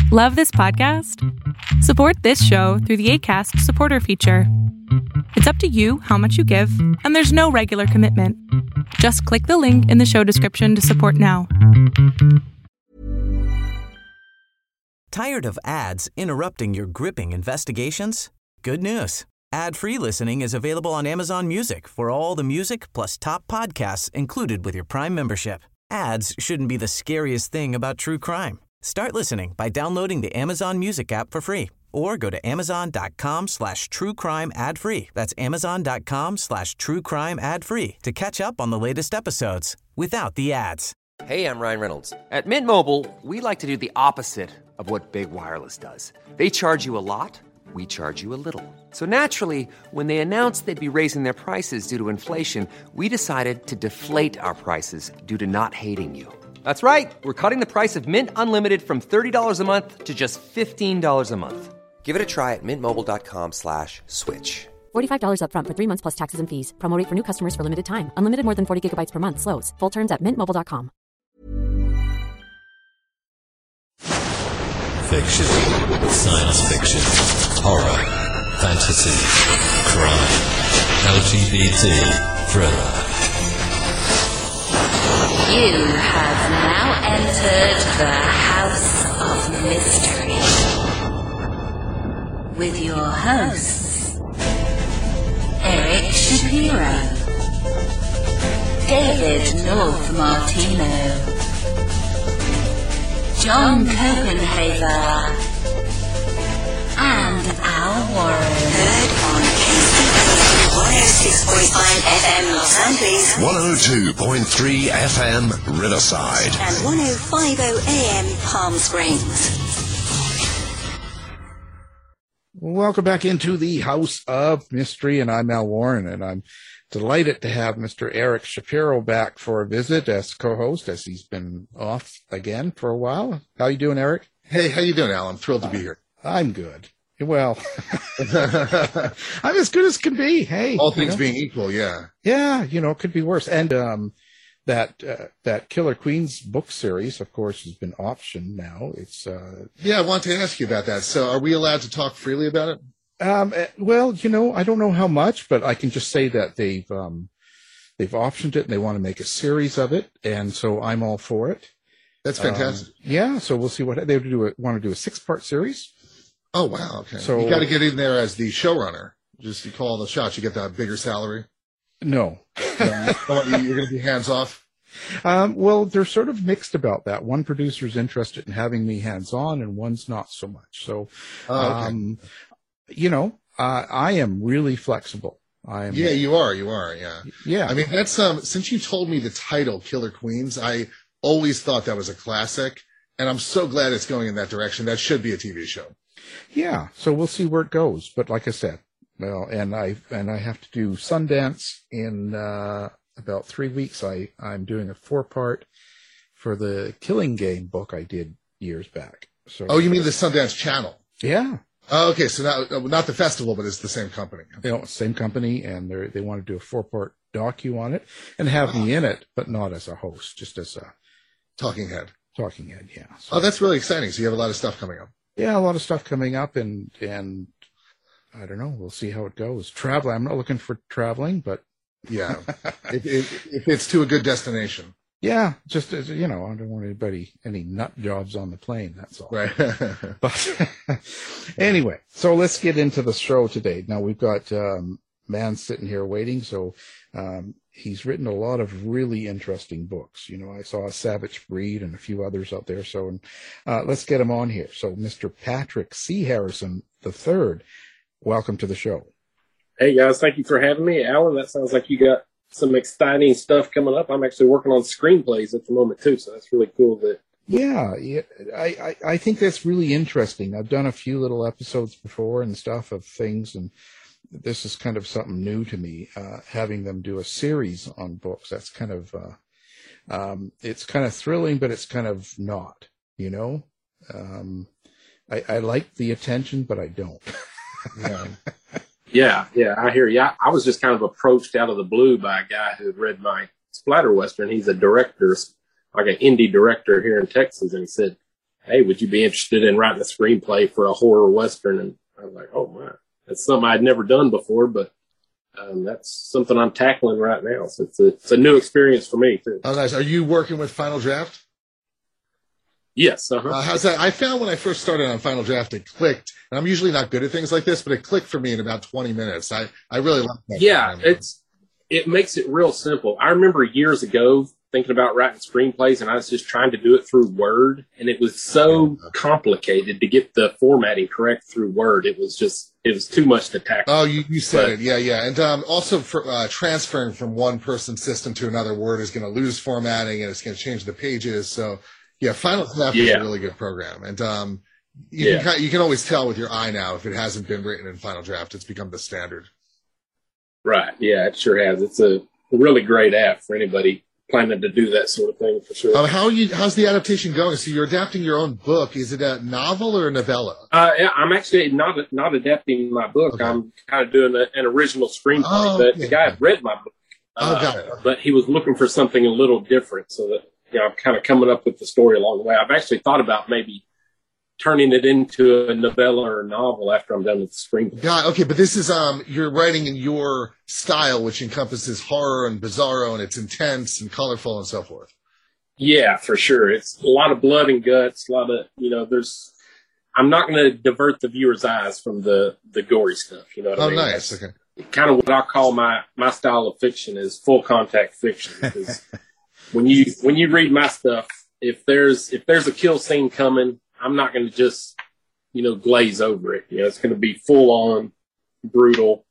Love this podcast? Support this show through the Acast supporter feature. It's up to you how much you give, and there's no regular commitment. Just click the link in the show description to support now. Tired of ads interrupting your gripping investigations? Good news. Ad-free listening is available on Amazon Music for all the music plus top podcasts included with your Prime membership. Ads shouldn't be the scariest thing about true crime. Start listening by downloading the Amazon Music app for free or go to amazon.com/truecrime ad-free. That's amazon.com/truecrime ad-free to catch up on the latest episodes without the ads. Hey, I'm Ryan Reynolds. At Mint Mobile, we like to do the opposite of what Big Wireless does. They charge you a lot, we charge you a little. So naturally, when they announced they'd be raising their prices due to inflation, we decided to deflate our prices due to not hating you. That's right. We're cutting the price of Mint Unlimited from $30 a month to just $15 a month. Give it a try at mintmobile.com/switch. $45 up front for 3 months plus taxes and fees. Promo rate for new customers for limited time. Unlimited more than 40 gigabytes per month. Slows full terms at mintmobile.com. Fiction, science fiction, horror, fantasy, crime, LGBT, thriller. You have now entered the House of Mystery with your hosts, Eric Shapiro, David North Martino, John Copenhaver, and Al Warren. Heard on KCP 106.5 FM Los Angeles, 102.3 FM Riverside, and 105.0 AM Palm Springs. Welcome back into the House of Mystery, and I'm Al Warren, and I'm delighted to have Mr. Eric Shapiro back for a visit as co-host, as he's been off again for a while. How you doing, Eric? Hey, how you doing, Al? I'm thrilled to be here. I'm good. Well, I'm as good as can be. Hey, all things being equal, yeah. Yeah, it could be worse. And that Killer Queens book series, of course, has been optioned now. It's yeah, I want to ask you about that. So, are we allowed to talk freely about it? Well, I don't know how much, but I can just say that they've optioned it and they want to make a series of it, and so I'm all for it. That's fantastic. Yeah, so we'll see what they want to do a 6-part series. Oh wow! Okay, so you got to get in there as the showrunner. Just you call the shots, you get that bigger salary. No, you're going to be hands off. Well, they're sort of mixed about that. One producer's interested in having me hands on, and one's not so much. So, I am really flexible. Yeah, you are. Yeah. Yeah. I mean, that's since you told me the title, Killer Queens, I always thought that was a classic, and I'm so glad it's going in that direction. That should be a TV show. Yeah. So we'll see where it goes. But like I said, well, and I have to do Sundance in about 3 weeks. I'm doing a 4-part for the Killing Game book I did years back. So. Oh, you mean the Sundance Channel? Yeah. Oh, okay, so not the festival, but it's the same company. Same company, and they want to do a 4-part docu on it and have me in it, but not as a host, just as a talking head. Talking head, yeah. So, oh, that's really exciting. So you have a lot of stuff coming up. Yeah, a lot of stuff coming up, and I don't know. We'll see how it goes. Travel. I'm not looking for traveling, but yeah, if it's to a good destination. Yeah, just as I don't want any nut jobs on the plane. That's all. Right. But anyway, so let's get into the show today. Now we've got man sitting here waiting. So he's written a lot of really interesting books. I saw Savage Breed and a few others out there. So let's get him on here. So Mr. Patrick C. Harrison III, welcome to the show. Hey guys, thank you for having me. Alan, that sounds like you got some exciting stuff coming up. I'm actually working on screenplays at the moment too, so that's really cool. Yeah, I think that's really interesting. I've done a few little episodes before and stuff of things, and this is kind of something new to me. Having them do a series on books, that's kind of it's kind of thrilling, but it's kind of not. I like the attention, but I don't. Yeah, I hear you. I was just kind of approached out of the blue by a guy who had read my splatter western. He's a director, like an indie director here in Texas, and he said, hey, would you be interested in writing a screenplay for a horror Western? And I was like, oh, my. That's something I'd never done before, but that's something I'm tackling right now. So it's a new experience for me, too. Oh, nice. Are you working with Final Draft? Yes. Uh-huh. How's that? I found when I first started on Final Draft, it clicked. And I'm usually not good at things like this, but it clicked for me in about 20 minutes. I really like that. Yeah, it makes it real simple. I remember years ago thinking about writing screenplays, and I was just trying to do it through Word, and it was so complicated to get the formatting correct through Word. It was too much to tackle. Oh, you said it. Yeah. And also for transferring from one person's system to another, Word is going to lose formatting, and it's going to change the pages. So, yeah, Final Draft is a really good program. And you can always tell with your eye now if it hasn't been written in Final Draft. It's become the standard. Right. Yeah, it sure has. It's a really great app for anybody planning to do that sort of thing, for sure. How's the adaptation going? So you're adapting your own book. Is it a novel or a novella? Yeah, I'm actually not adapting my book. Okay. I'm kind of doing an original screenplay. The guy had read my book, got it. But he was looking for something a little different, so that I'm kind of coming up with the story along the way. I've actually thought about maybe turning it into a novella or a novel after I'm done with the screenplay. Okay, but this is you're writing in your style, which encompasses horror and bizarro, and it's intense and colorful and so forth. Yeah, for sure. It's a lot of blood and guts. A lot of I'm not going to divert the viewer's eyes from the gory stuff. You know what I mean? Oh, nice. Okay. Kind of what I call my style of fiction is full contact fiction. Because when you read my stuff, if there's a kill scene coming, I'm not going to just, glaze over it. It's going to be full on, brutal.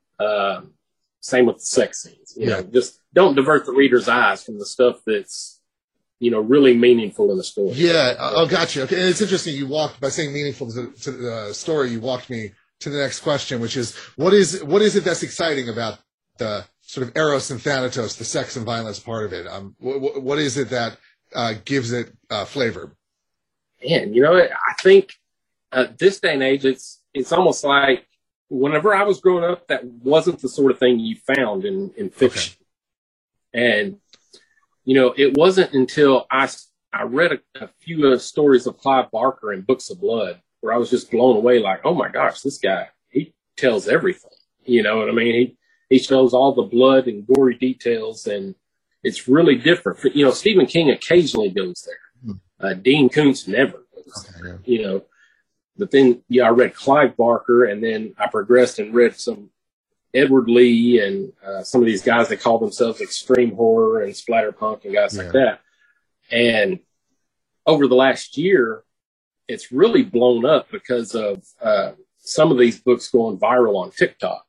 Same with the sex scenes. Just don't divert the reader's eyes from the stuff that's, really meaningful in the story. Yeah. Gotcha. Okay. And it's interesting. By saying meaningful to the story, you walked me to the next question, which is, what is it that's exciting about the sort of Eros and Thanatos, the sex and violence part of it? What is it that gives it flavor? Man, I think this day and age, it's almost like whenever I was growing up, that wasn't the sort of thing you found in fiction. Okay. And, it wasn't until I read a few stories of Clive Barker in Books of Blood where I was just blown away, like, oh my gosh, this guy, he tells everything. You know what I mean? He shows all the blood and gory details, and it's really different. Stephen King occasionally goes there. Dean Koontz never goes there, But then, I read Clive Barker, and then I progressed and read some Edward Lee and some of these guys that call themselves extreme horror and splatterpunk and guys like that. And over the last year, it's really blown up because of some of these books going viral on TikTok.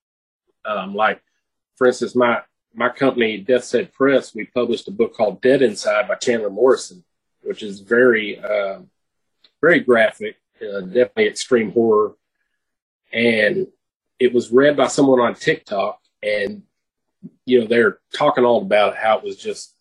Like, for instance, my company, Death's Head Press, we published a book called Dead Inside by Chandler Morrison, which is very, very graphic, definitely extreme horror. And it was read by someone on TikTok, and, they're talking all about how it was just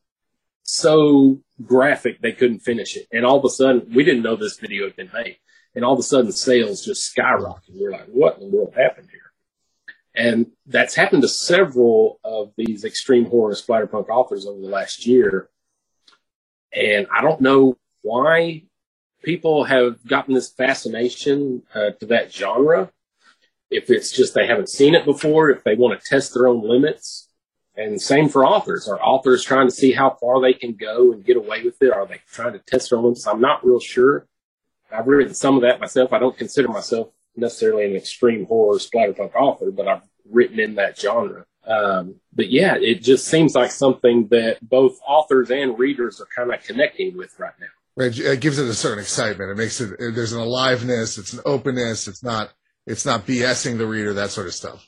so graphic they couldn't finish it. And all of a sudden, we didn't know this video had been made. And all of a sudden, sales just skyrocketed. We're like, what in the world happened here? And that's happened to several of these extreme horror and splatterpunk authors over the last year. And I don't know why people have gotten this fascination to that genre. If it's just they haven't seen it before, if they want to test their own limits. And same for authors. Are authors trying to see how far they can go and get away with it? Are they trying to test their own limits? I'm not real sure. I've written some of that myself. I don't consider myself necessarily an extreme horror splatterpunk author, but I've written in that genre. But yeah, it just seems like something that both authors and readers are kind of connecting with right now. Right. It gives it a certain excitement. It makes it, there's an aliveness. It's an openness. It's not BSing the reader, that sort of stuff.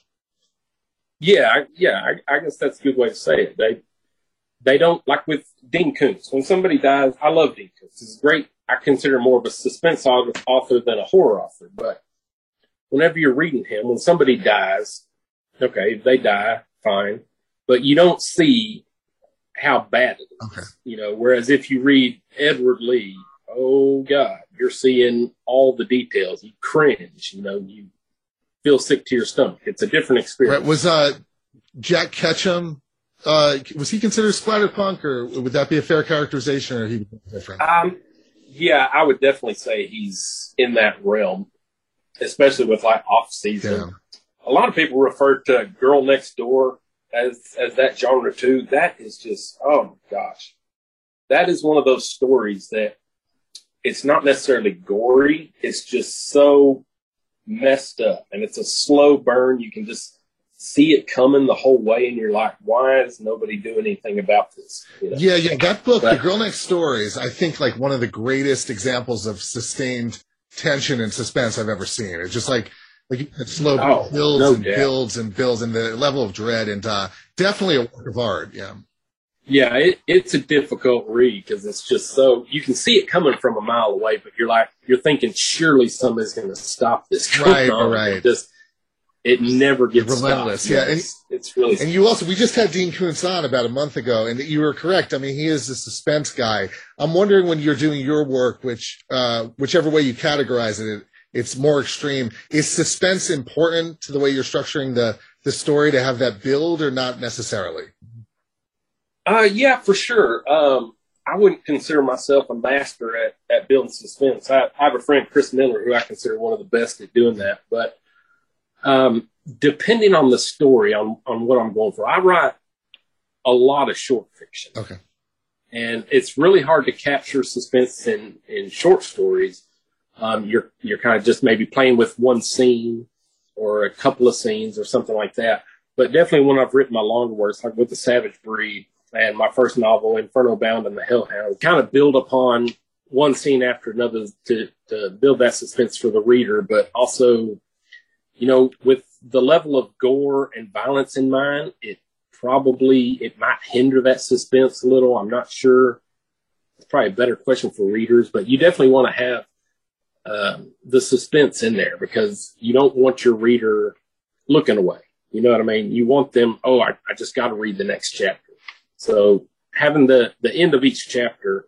Yeah. I guess that's a good way to say it. They don't, like with Dean Koontz, when somebody dies, I love Dean Koontz. He's great. I consider more of a suspense author than a horror author. But whenever you're reading him, when somebody dies, okay, they die, fine. But you don't see how bad it is. Okay. Whereas if you read Edward Lee, oh God, you're seeing all the details. You cringe, you feel sick to your stomach. It's a different experience. Right. Was Jack Ketchum, was he considered splatterpunk, or would that be a fair characterization, or he was different? Yeah, I would definitely say he's in that realm, especially with like off season. Yeah. A lot of people refer to Girl Next Door as that genre too. That is just, oh my gosh. That is one of those stories that it's not necessarily gory. It's just so messed up, and it's a slow burn. You can just see it coming the whole way, and you're like, why is nobody doing anything about this? You know? Yeah. That book, The Girl Next Door, is, I think, like one of the greatest examples of sustained tension and suspense I've ever seen. It's just like it slow builds and builds, and the level of dread, and definitely a work of art. Yeah. Yeah, it's a difficult read because it's just so, you can see it coming from a mile away, but you're thinking surely somebody's going to stop this. Right. It never gets relentless. stopped. Yeah, it's really. And you also, we just had Dean Koontz on about a month ago, and you were correct. I mean, he is a suspense guy. I'm wondering, when you're doing your work, whichever way you categorize it, it's more extreme. Is suspense important to the way you're structuring the story to have that build, or not necessarily? Yeah, for sure. I wouldn't consider myself a master at building suspense. I have a friend, Chris Miller, who I consider one of the best at doing that. But depending on the story, on what I'm going for, I write a lot of short fiction. Okay. And it's really hard to capture suspense in short stories. You're kind of just maybe playing with one scene or a couple of scenes or something like that. But definitely when I've written my longer works, like with The Savage Breed and my first novel, Inferno Bound and The Hellhound, kind of build upon one scene after another to build that suspense for the reader. But also, you know, with the level of gore and violence in mind, it might hinder that suspense a little. I'm not sure. It's probably a better question for readers, but you definitely want to have the suspense in there, because you don't want your reader looking away. You know what I mean? You want them, I just got to read the next chapter. So having the end of each chapter,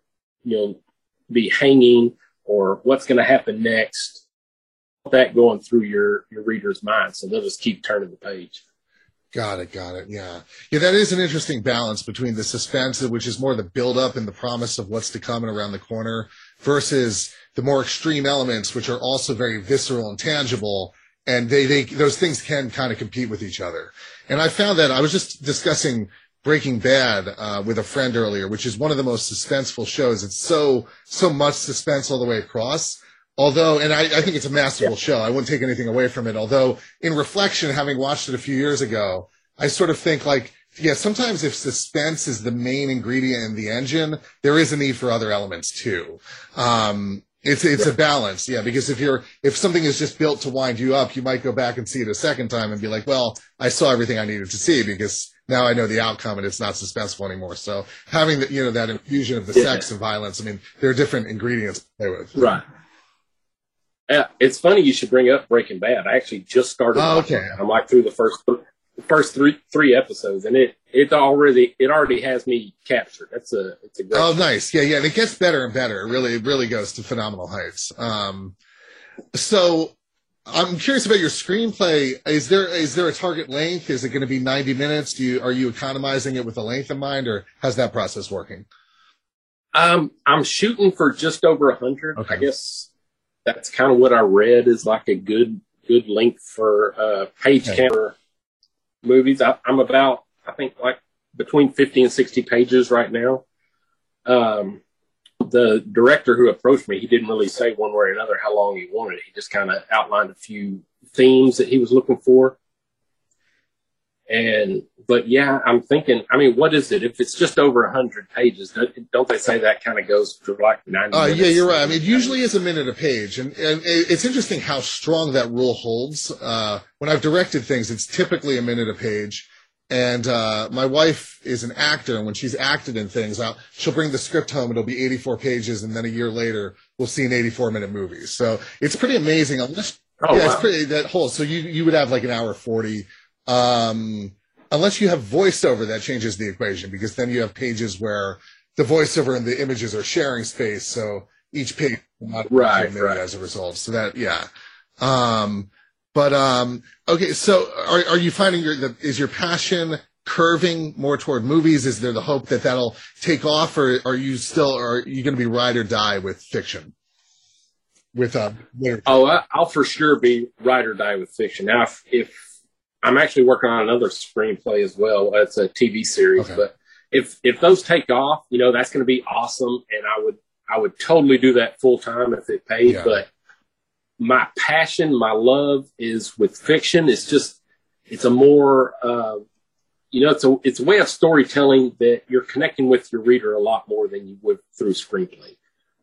be hanging, or what's going to happen next, that going through your reader's mind, so they'll just keep turning the page. Got it. Yeah, that is an interesting balance between the suspense, which is more the build-up and the promise of what's to come and around the corner, versus the more extreme elements, which are also very visceral and tangible, and those things can kind of compete with each other. And I found that I was just discussing Breaking Bad with a friend earlier, which is one of the most suspenseful shows. It's so much suspense all the way across. Although, and I think it's a masterful show. I wouldn't take anything away from it. Although, in reflection, having watched it a few years ago, I sort of think sometimes if suspense is the main ingredient in the engine, there is a need for other elements too. It's a balance, because if something is just built to wind you up, you might go back and see it a second time and be like, well, I saw everything I needed to see because now I know the outcome and it's not suspenseful anymore. So having that infusion of the sex and violence, I mean, there are different ingredients to play with. Right. Yeah, it's funny you should bring up Breaking Bad. I actually just started. Oh, okay. I'm like through the first three episodes, and it already has me captured. It's a great show. Nice. Yeah, and it gets better and better. It really goes to phenomenal heights. So I'm curious about your screenplay. Is there a target length? Is it going to be 90 minutes? Are you economizing it with a length in mind, or how's that process working? I'm shooting for just over 100. Okay. I guess that's kind of what I read is like a good length for page count for movies. I'm about, I think, like between 50 and 60 pages right now. The director who approached me, he didn't really say one way or another how long he wanted it. He just kind of outlined a few themes that he was looking for. But yeah, I'm thinking, I mean, what is it? If it's just over 100 pages, don't they say that kind of goes for like 90 minutes? Yeah, you're right. I mean, it usually is a minute a page. And it's interesting how strong that rule holds. When I've directed things, it's typically a minute a page. And my wife is an actor, and when she's acted in things, she'll bring the script home, it'll be 84 pages, and then a year later, we'll see an 84-minute movie. So it's pretty amazing. It's pretty, that whole, so you would have like an hour 40. Unless you have voiceover, that changes the equation, because then you have pages where the voiceover and the images are sharing space, so each page will not be a minute as a result. So that, okay, so are you finding is your passion curving more toward movies? Is there the hope that that'll take off, or are you going to be ride or die with fiction? I'll for sure be ride or die with fiction. Now, if I'm actually working on another screenplay as well, it's a TV series, okay. But if those take off, that's going to be awesome, and I would totally do that full time if it paid. Yeah. But my passion, my love is with fiction. It's a more it's a way of storytelling that you're connecting with your reader a lot more than you would through screenplay.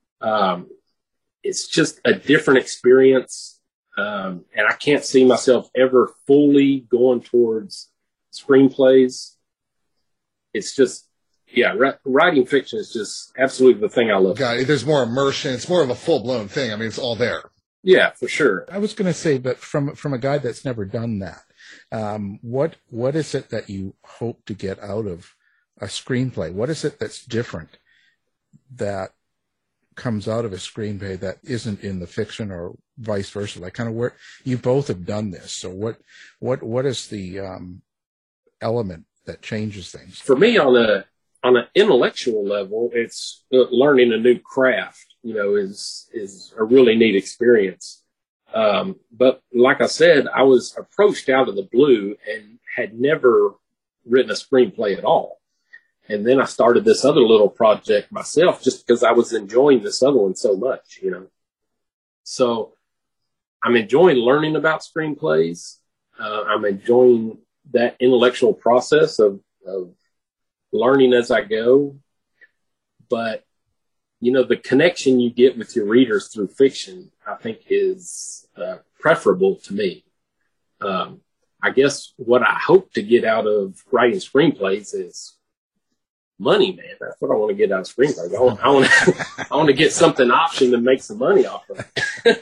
It's just a different experience, and I can't see myself ever fully going towards screenplays. It's just, writing fiction is just absolutely the thing I love. Got it. There's more immersion. It's more of a full-blown thing. I mean, it's all there. Yeah, for sure. I was going to say, but from a guy that's never done that, what is it that you hope to get out of a screenplay? What is it that's different that comes out of a screenplay that isn't in the fiction, or vice versa? Like, kind of where you both have done this. So what is the element that changes things? For me, on an intellectual level, it's learning a new craft, is a really neat experience. But like I said, I was approached out of the blue and had never written a screenplay at all. And then I started this other little project myself just because I was enjoying this other one so much, So I'm enjoying learning about screenplays. I'm enjoying that intellectual process of learning as I go. But, the connection you get with your readers through fiction, I think is preferable to me. I guess what I hope to get out of writing screenplays is money, man. That's what I want to get out of screenplays. I want to get something optioned and make some money off of it.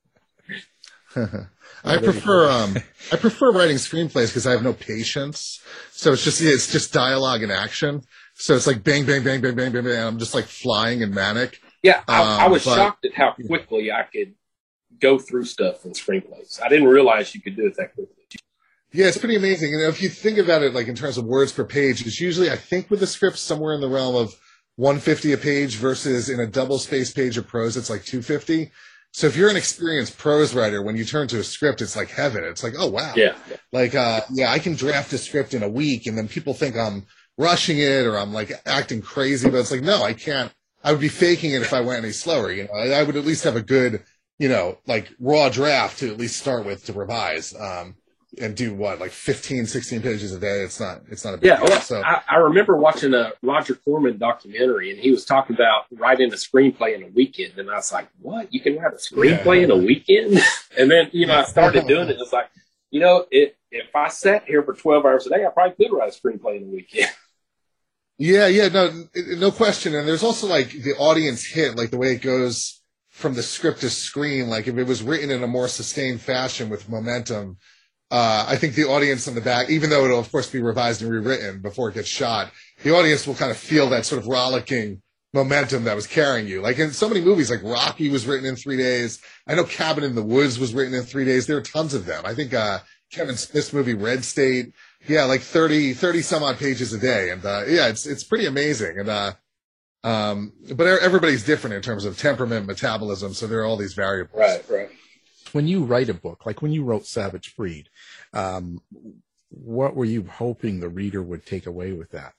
I prefer writing screenplays because I have no patience. So it's just dialogue and action. So it's like bang, bang, bang, bang, bang, bang, bang. I'm just like flying and manic. Yeah, I was shocked at how quickly I could go through stuff in screenplays. I didn't realize you could do it that quickly. Yeah, it's pretty amazing. And if you think about it, like in terms of words per page, it's usually, I think with the script, somewhere in the realm of 150 a page versus in a double space page of prose, it's like 250. So if you're an experienced prose writer, when you turn to a script, it's like heaven. It's like, oh, wow. Yeah. Like, I can draft a script in a week, and then people think I'm rushing it or I'm like acting crazy, but it's like, no, I can't. I would be faking it if I went any slower. I would at least have a good, like raw draft to at least start with to revise. And do like 15, 16 pages a day. It's not a big deal. Well, so I remember watching a Roger Corman documentary, and he was talking about writing a screenplay in a weekend. And I was like, what? You can write a screenplay in a weekend? And then, I started doing it. It's like, if I sat here for 12 hours a day, I probably could write a screenplay in a weekend. Yeah, no question. And there's also like the audience hit, like the way it goes from the script to screen. Like if it was written in a more sustained fashion with momentum, I think the audience in the back, even though it'll of course be revised and rewritten before it gets shot, the audience will kind of feel that sort of rollicking momentum that was carrying you. Like in so many movies, like Rocky was written in 3 days. I know Cabin in the Woods was written in 3 days. There are tons of them. I think Kevin Smith's movie Red State, like 30 some odd pages a day. And it's pretty amazing. And but everybody's different in terms of temperament, metabolism. So there are all these variables. Right. When you write a book, like when you wrote Savage Breed, what were you hoping the reader would take away with that?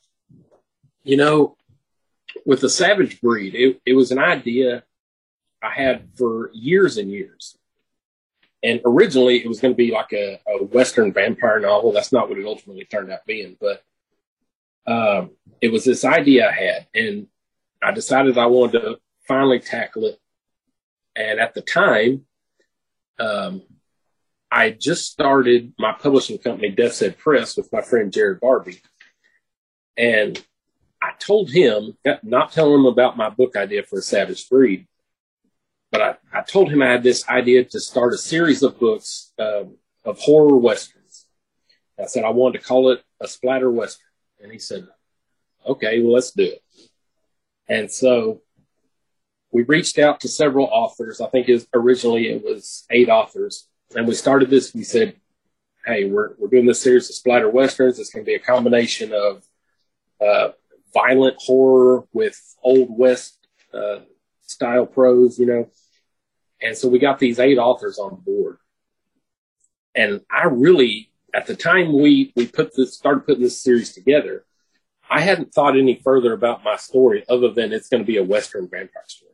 With the Savage Breed, it was an idea I had for years and years. And originally it was going to be like a Western vampire novel. That's not what it ultimately turned out being, but it was this idea I had, and I decided I wanted to finally tackle it. And at the time, I just started my publishing company, Death Said Press, with my friend Jared Barbie. And I told him, not telling him about my book idea for Savage Breed, but I told him I had this idea to start a series of books of horror westerns. I said I wanted to call it a splatter western. And he said, okay, well, let's do it. And so we reached out to several authors. I think originally it was 8 authors. And we started this. We said, hey, we're doing this series of splatter westerns. It's going to be a combination of violent horror with Old West style prose, And so we got these 8 authors on board. And I really, at the time we started putting this series together, I hadn't thought any further about my story other than it's going to be a Western vampire story.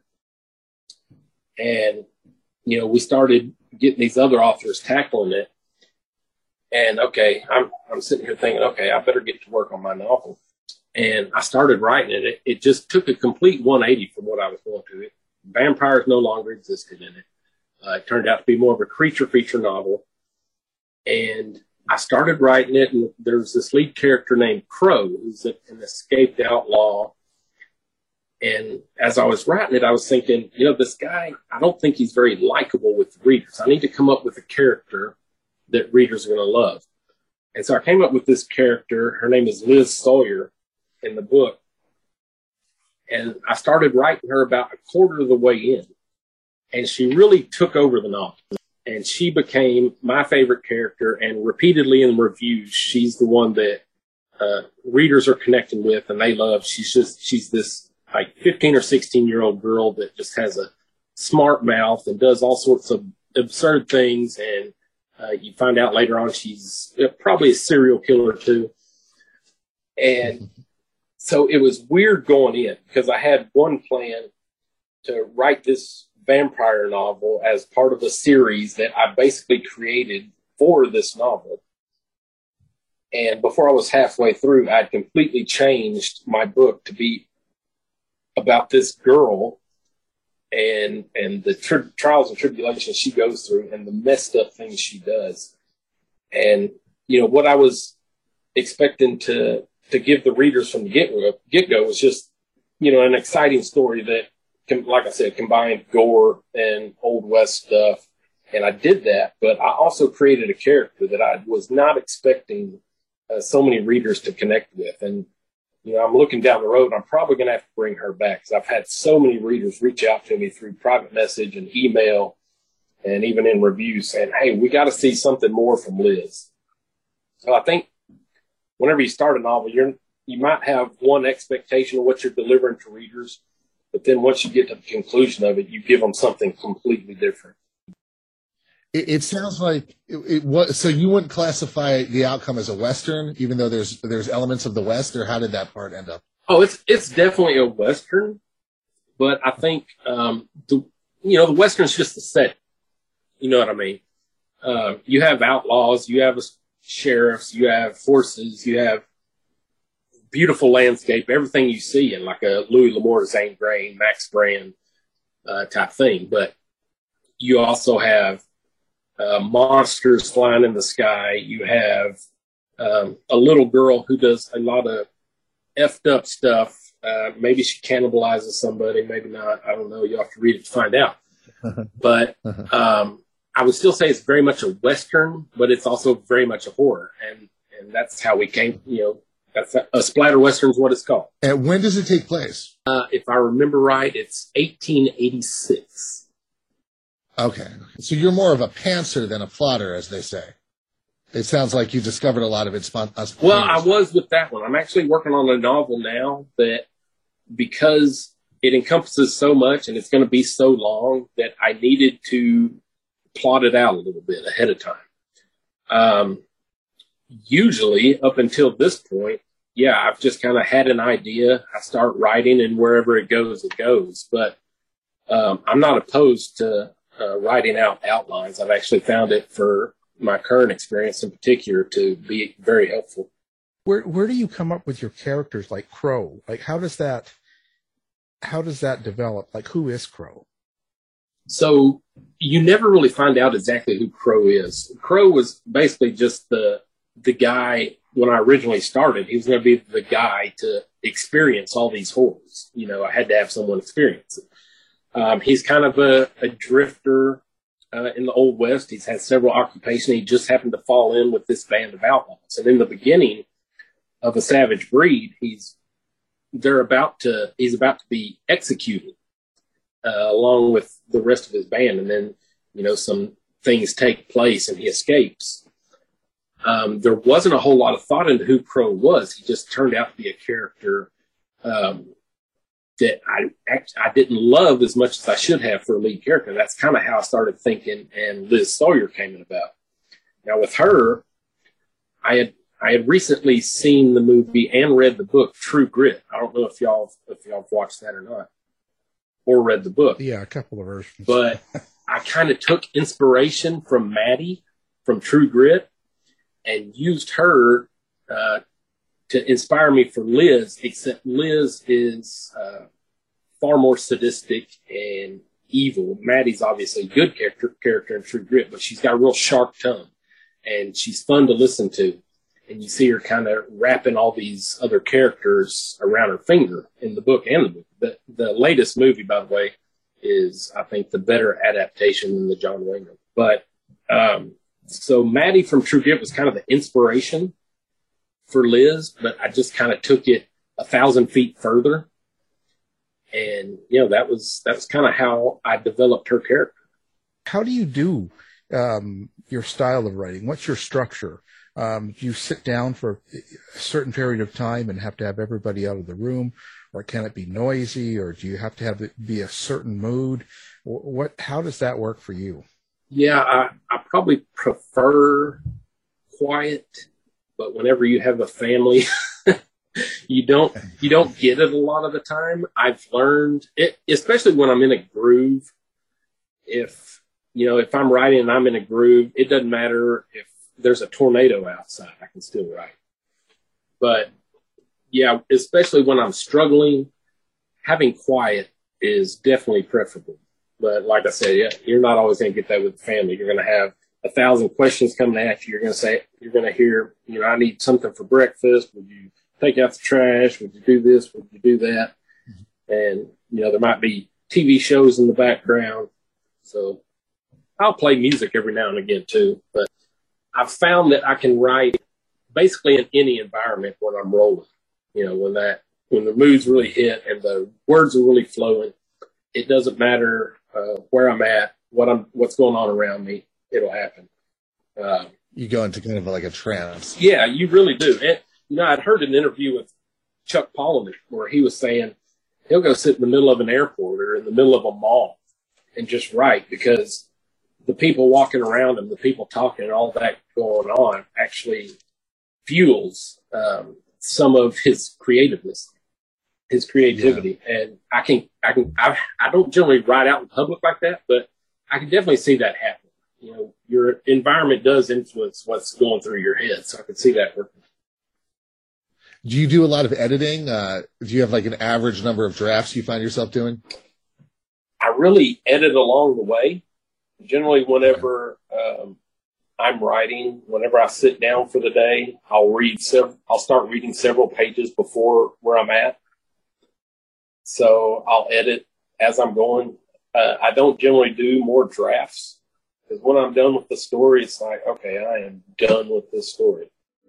And, we started getting these other authors tackling it. And okay, I'm sitting here thinking, okay, I better get to work on my novel. And I started writing it. It just took a complete 180 from what I was going to. Vampires no longer existed in it. It turned out to be more of a creature feature novel. And I started writing it, and there's this lead character named Crow, who's an escaped outlaw. And as I was writing it, I was thinking, this guy, I don't think he's very likable with readers. I need to come up with a character that readers are going to love. And so I came up with this character. Her name is Liz Sawyer in the book. And I started writing her about a quarter of the way in. And she really took over the novel. And she became my favorite character. And repeatedly in reviews, she's the one that readers are connecting with and they love. She's this like 15 or 16-year-old girl that just has a smart mouth and does all sorts of absurd things. And you find out later on she's probably a serial killer too. And so it was weird going in because I had one plan to write this vampire novel as part of a series that I basically created for this novel. And before I was halfway through, I'd completely changed my book to be about this girl and the trials and tribulations she goes through and the messed up things she does. And, what I was expecting to give the readers from the get-go was just, an exciting story that, like I said, combined gore and Old West stuff. And I did that, but I also created a character that I was not expecting so many readers to connect with. And, I'm looking down the road, I'm probably going to have to bring her back because I've had so many readers reach out to me through private message and email and even in reviews saying, hey, we got to see something more from Liz. So I think whenever you start a novel, you might have one expectation of what you're delivering to readers, but then once you get to the conclusion of it, you give them something completely different. It sounds like it was. So you wouldn't classify the outcome as a Western, even though there's elements of the West, or how did that part end up? Oh, it's definitely a Western, but I think the Western's just the set. You know what I mean? You have outlaws, you have sheriffs, you have forces, you have beautiful landscape, everything you see in like a Louis L'Amour, Zane Grey, Max Brand type thing. But you also have monsters flying in the sky. You have a little girl who does a lot of effed up stuff. Maybe she cannibalizes somebody, maybe not. I don't know. You have to read it to find out. But I would still say it's very much a Western, but it's also very much a horror. And that's how we came, that's a splatter Western is what it's called. And when does it take place? If I remember right, it's 1886. Okay. So you're more of a pantser than a plotter, as they say. It sounds like you discovered a lot of it spontaneously. Well, I was with that one. I'm actually working on a novel now that, because it encompasses so much and it's going to be so long, that I needed to plot it out a little bit ahead of time. Usually, up until this point, I've just kind of had an idea. I start writing, and wherever it goes, it goes. But I'm not opposed to writing out outlines. I've actually found it, for my current experience in particular, to be very helpful. Where do you come up with your characters like Crow? Like, how does that develop? Like, who is Crow? So you never really find out exactly who Crow is. Crow was basically just the guy when I originally started. He was going to be the guy to experience all these horrors. I had to have someone experience it. He's kind of a drifter in the Old West. He's had several occupations. He just happened to fall in with this band of outlaws. And in the beginning of A Savage Breed, he's about to be executed along with the rest of his band. And then, some things take place and he escapes. there wasn't a whole lot of thought into who Crow was. He just turned out to be a character that I didn't love as much as I should have for a lead character. That's kind of how I started thinking, and Liz Sawyer came in about. Now with her, I had recently seen the movie and read the book True Grit. I don't know if y'all have watched that or not, or read the book. Yeah, a couple of versions. But I kind of took inspiration from Maddie from True Grit and used her to inspire me for Liz, except Liz is far more sadistic and evil. Maddie's obviously a good character in True Grit, but she's got a real sharp tongue, and she's fun to listen to. And you see her kind of wrapping all these other characters around her finger in the book and the movie. The latest movie, by the way, is, I think, the better adaptation than the John Wayne one. But so Maddie from True Grit was kind of the inspiration for Liz, but I just kind of took it 1,000 feet further. And, that was kind of how I developed her character. How do you do your style of writing? What's your structure? Do you sit down for a certain period of time and have to have everybody out of the room, or can it be noisy, or do you have to have it be a certain mood? How does that work for you? Yeah, I probably prefer quiet, but whenever you have a family, you don't get it a lot of the time. I've learned it, especially when I'm in a groove. If I'm writing and I'm in a groove, it doesn't matter if there's a tornado outside, I can still write. But yeah, especially when I'm struggling, having quiet is definitely preferable. But like I said, yeah, you're not always going to get that with the family. You're going to have 1,000 questions coming at you. You're going to hear, I need something for breakfast. Would you take out the trash? Would you do this? Would you do that? And, there might be TV shows in the background. So I'll play music every now and again too. But I've found that I can write basically in any environment when I'm rolling. When the mood's really hit and the words are really flowing, it doesn't matter where I'm at, what's going on around me, it'll happen. You go into kind of like a trance. Yeah, you really do. And, I'd heard an interview with Chuck Palahniuk where he was saying he'll go sit in the middle of an airport or in the middle of a mall and just write, because the people walking around him, the people talking and all that going on actually fuels some of his creativeness, his creativity. Yeah. And I don't generally write out in public like that, but I can definitely see that happen. Your environment does influence what's going through your head. So I can see that working. Do you do a lot of editing? Do you have like an average number of drafts you find yourself doing? I really edit along the way. Generally, whenever I'm writing, whenever I sit down for the day, I'll start reading several pages before where I'm at. So I'll edit as I'm going. I don't generally do more drafts, because when I'm done with the story, it's like, okay, I am done with this story.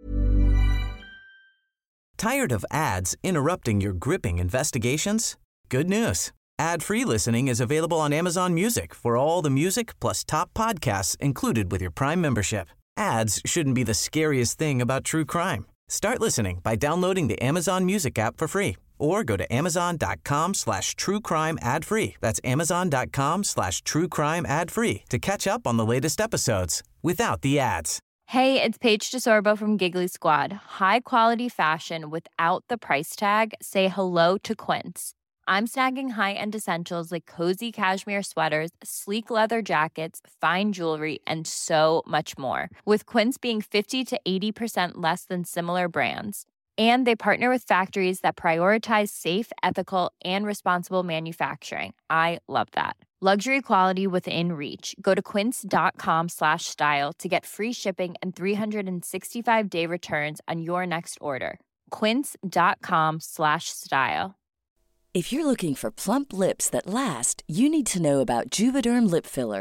Tired of ads interrupting your gripping investigations? Good news. Ad-free listening is available on Amazon Music for all the music plus top podcasts included with your Prime membership. Ads shouldn't be the scariest thing about true crime. Start listening by downloading the Amazon Music app for free, or go to amazon.com/truecrime ad-free. That's amazon.com/truecrime ad-free to catch up on the latest episodes without the ads. Hey, it's Paige DeSorbo from Giggly Squad. High quality fashion without the price tag. Say hello to Quince. I'm snagging high-end essentials like cozy cashmere sweaters, sleek leather jackets, fine jewelry, and so much more. With Quince being 50 to 80% less than similar brands. And they partner with factories that prioritize safe, ethical, and responsible manufacturing. I love that. Luxury quality within reach. Go to quince.com/style to get free shipping and 365-day returns on your next order. Quince.com/style. If you're looking for plump lips that last, you need to know about Juvederm lip fillers.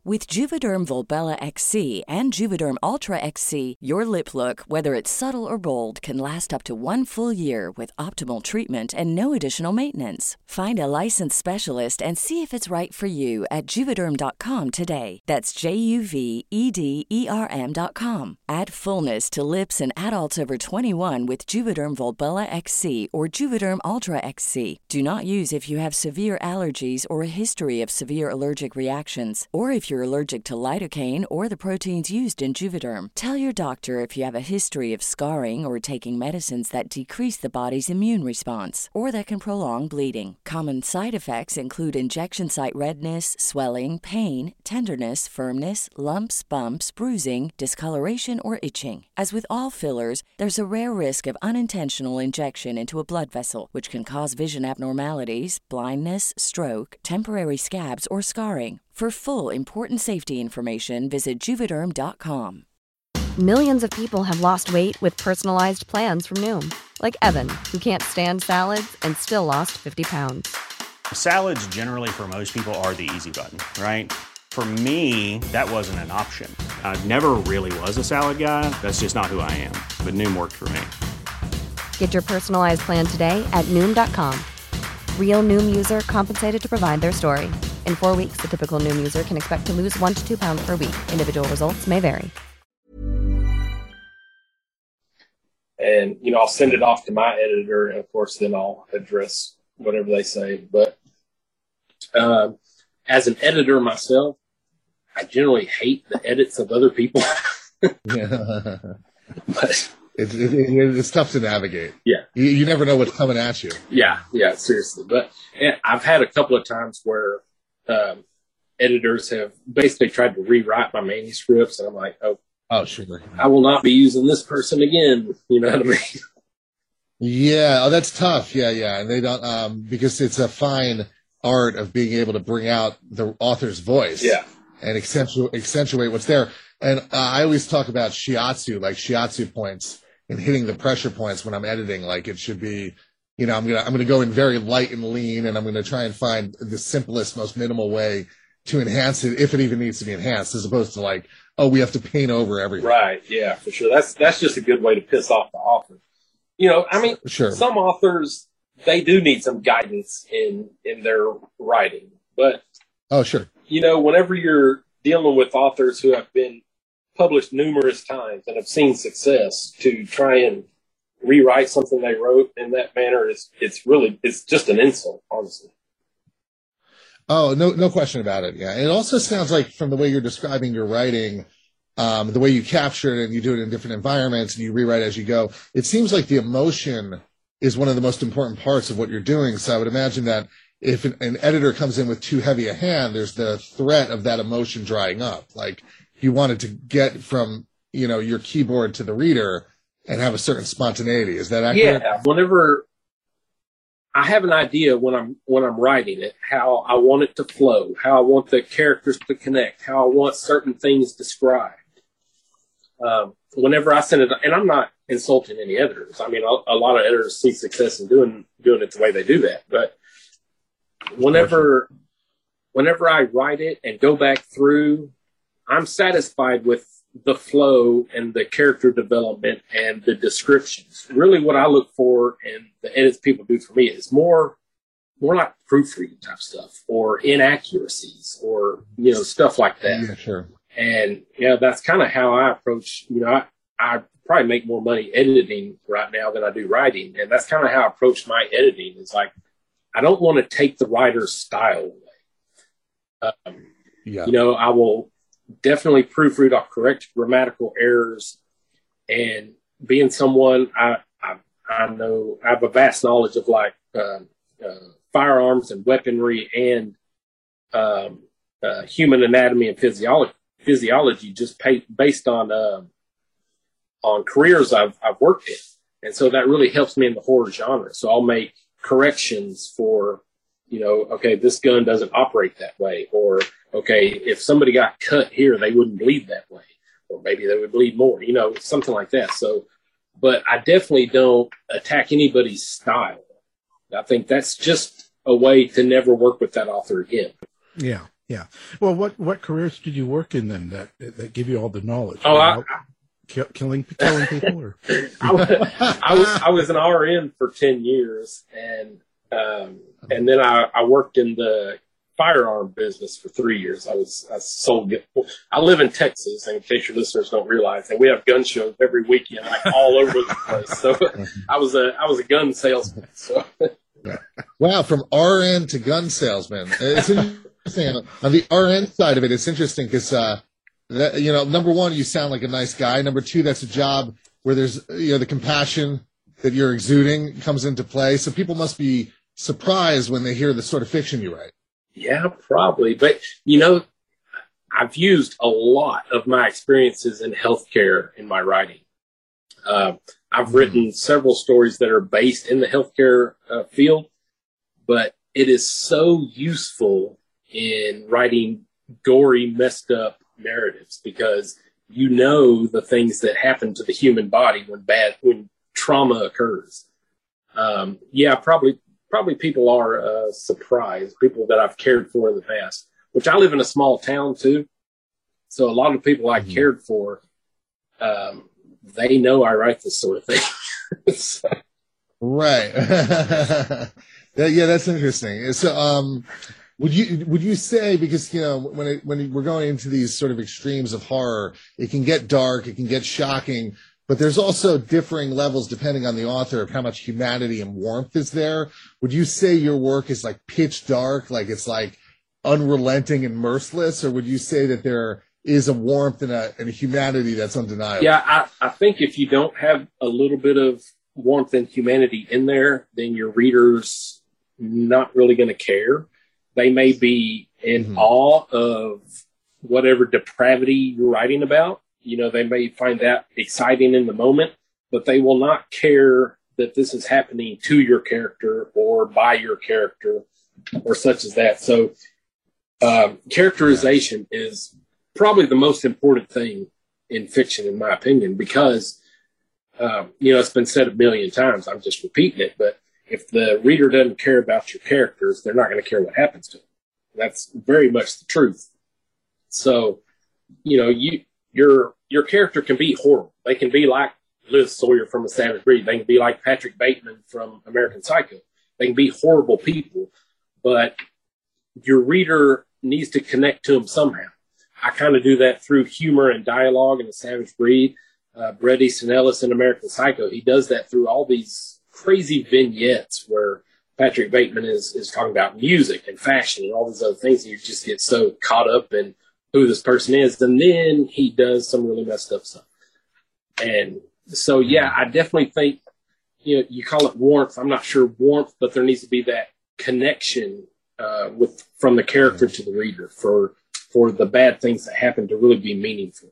With Juvederm Volbella XC and Juvederm Ultra XC, your lip look, whether it's subtle or bold, can last up to 1 full year with optimal treatment and no additional maintenance. Find a licensed specialist and see if it's right for you at Juvederm.com today. That's JUVEDERM.com. Add fullness to lips in adults over 21 with Juvederm Volbella XC or Juvederm Ultra XC. Do not use if you have severe allergies or a history of severe allergic reactions, or if you're allergic to lidocaine or the proteins used in Juvederm. Tell your doctor if you have a history of scarring or taking medicines that decrease the body's immune response or that can prolong bleeding. Common side effects include injection site redness, swelling, pain, tenderness, firmness, lumps, bumps, bruising, discoloration, or itching. As with all fillers, there's a rare risk of unintentional injection into a blood vessel, which can cause vision abnormalities, blindness, stroke, temporary scabs, or scarring. For full, important safety information, visit Juvederm.com. Millions of people have lost weight with personalized plans from Noom. Like Evan, who can't stand salads and still lost 50 pounds. Salads generally for most people are the easy button, right? For me, that wasn't an option. I never really was a salad guy. That's just not who I am. But Noom worked for me. Get your personalized plan today at Noom.com. Real Noom user compensated to provide their story. In 4 weeks, the typical Noom user can expect to lose 1 to 2 pounds per week. Individual results may vary. And, I'll send it off to my editor, and of course, then I'll address whatever they say. But as an editor myself, I generally hate the edits of other people. But it's tough to navigate. Yeah. You never know what's coming at you. Yeah, seriously. But I've had a couple of times where editors have basically tried to rewrite my manuscripts, and I'm like, oh, sure. I will not be using this person again. You know what I mean? Yeah. Oh, that's tough. Yeah. And they don't, because it's a fine art of being able to bring out the author's voice. Yeah. And accentuate what's there. And I always talk about shiatsu points and hitting the pressure points when I'm editing. Like it should be, I'm going to go in very light and lean, and I'm going to try and find the simplest, most minimal way to enhance it, if it even needs to be enhanced, as opposed to like, we have to paint over everything. Right. Yeah, for sure. That's just a good way to piss off the author. Sure. Some authors, they do need some guidance in their writing, but sure. Whenever you're dealing with authors who have been published numerous times and have seen success, to try and rewrite something they wrote in that manner it's just an insult, honestly. Oh, no question about it. Yeah. It also sounds like, from the way you're describing your writing, the way you capture it and you do it in different environments and you rewrite as you go, it seems like the emotion is one of the most important parts of what you're doing. So I would imagine that if an editor comes in with too heavy a hand, there's the threat of that emotion drying up. Like you wanted to get from, your keyboard to the reader and have a certain spontaneity. Is that accurate? Yeah. Whenever I have an idea when I'm writing it, how I want it to flow, how I want the characters to connect, how I want certain things described. Whenever I send it, and I'm not insulting any editors. I mean, a lot of editors see success in doing it the way they do that. But whenever I write it and go back through, I'm satisfied with the flow and the character development and the descriptions. Really what I look for in the edits people do for me is more like proofreading type stuff or inaccuracies or, stuff like that. Yeah, sure. And, that's kind of how I approach, I probably make more money editing right now than I do writing. And that's kind of how I approach my editing. It's like, I don't want to take the writer's style away. I will definitely proofread off correct grammatical errors, and being someone I know I have a vast knowledge of firearms and weaponry and human anatomy and physiology just based on careers I've worked in, and so that really helps me in the horror genre. So I'll make corrections for okay, this gun doesn't operate that way, or okay, if somebody got cut here, they wouldn't bleed that way, or maybe they would bleed more, something like that. So, but I definitely don't attack anybody's style. I think that's just a way to never work with that author again. Yeah. Yeah. Well, what careers did you work in then that give you all the knowledge? Oh, killing people, or I was an RN for 10 years, and then I worked in the firearm business for 3 years. I live in Texas, and in case your listeners don't realize, and we have gun shows every weekend, like all over the place. So I was a gun salesman. So. Wow, from RN to gun salesman. It's interesting. On the RN side of it, it's interesting because, number one, you sound like a nice guy. Number two, that's a job where there's, the compassion that you're exuding comes into play. So people must be surprised when they hear the sort of fiction you write. Yeah, probably. But, I've used a lot of my experiences in healthcare in my writing. I've written several stories that are based in the healthcare field, but it is so useful in writing gory, messed up narratives because the things that happen to the human body when trauma occurs. Probably people are surprised, people that I've cared for in the past, which I live in a small town too. So a lot of people I cared for, they know I write this sort of thing. So. Right. Yeah, that's interesting. So, would you say, because, when we're going into these sort of extremes of horror, it can get dark, it can get shocking, but there's also differing levels depending on the author of how much humanity and warmth is there. Would you say your work is like pitch dark, like it's like unrelenting and merciless, or would you say that there is a warmth and a humanity that's undeniable? Yeah, I think if you don't have a little bit of warmth and humanity in there, then your reader's not really going to care. They may be in awe of whatever depravity you're writing about. They may find that exciting in the moment, but they will not care that this is happening to your character or by your character or such as that. So characterization is probably the most important thing in fiction, in my opinion, because, it's been said a million times. I'm just repeating it, but if the reader doesn't care about your characters, they're not going to care what happens to them. That's very much the truth. So, your character can be horrible. They can be like Liz Sawyer from A Savage Breed. They can be like Patrick Bateman from American Psycho. They can be horrible people, but your reader needs to connect to them somehow. I kind of do that through humor and dialogue in A Savage Breed. Bret Easton Ellis in American Psycho, he does that through all these crazy vignettes where Patrick Bateman is talking about music and fashion and all these other things, and you just get so caught up in who this person is. And then he does some really messed up stuff. And so, yeah, I definitely think, you call it warmth. I'm not sure warmth, but there needs to be that connection from the character to the reader for the bad things that happen to really be meaningful.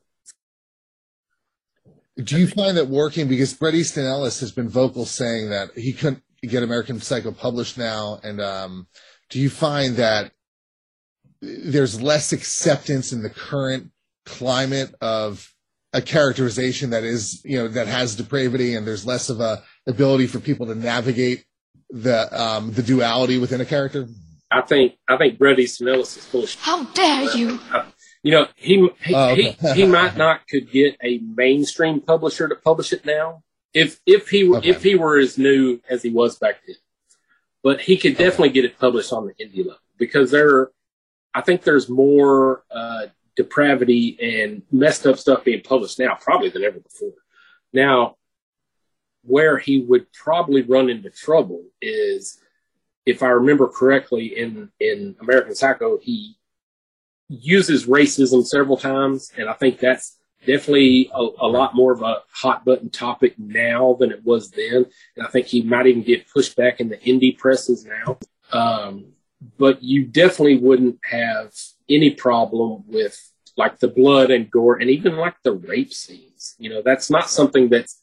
Do you find that working, because Bret Easton Ellis has been vocal saying that he couldn't get American Psycho published now, and do you find that there's less acceptance in the current climate of a characterization that is, that has depravity, and there's less of a ability for people to navigate the duality within a character? I think Bret Easton Ellis is full of shit. How dare you? He might not could get a mainstream publisher to publish it now if he were as new as he was back then, but he could definitely get it published on the indie level, because I think there's more depravity and messed up stuff being published now probably than ever before. Now, where he would probably run into trouble is, if I remember correctly, in American Psycho, he uses racism several times, and I think that's definitely a lot more of a hot button topic now than it was then. And I think he might even get pushed back in the indie presses now. But you definitely wouldn't have any problem with like the blood and gore and even like the rape scenes. That's not something that's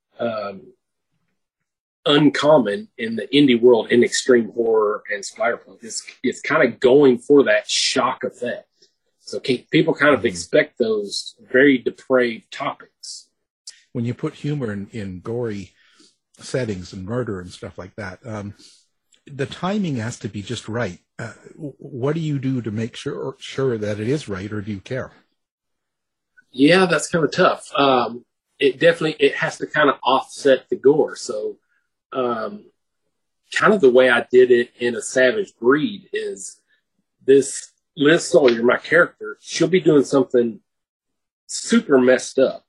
uncommon in the indie world in extreme horror and splatter film. It's kind of going for that shock effect. So people kind of expect those very depraved topics. When you put humor in gory settings and murder and stuff like that, the timing has to be just right. What do you do to make sure that it is right, or do you care? Yeah, that's kind of tough. It has to kind of offset the gore. So, kind of the way I did it in A Savage Breed is this Liz Sawyer, my character, she'll be doing something super messed up.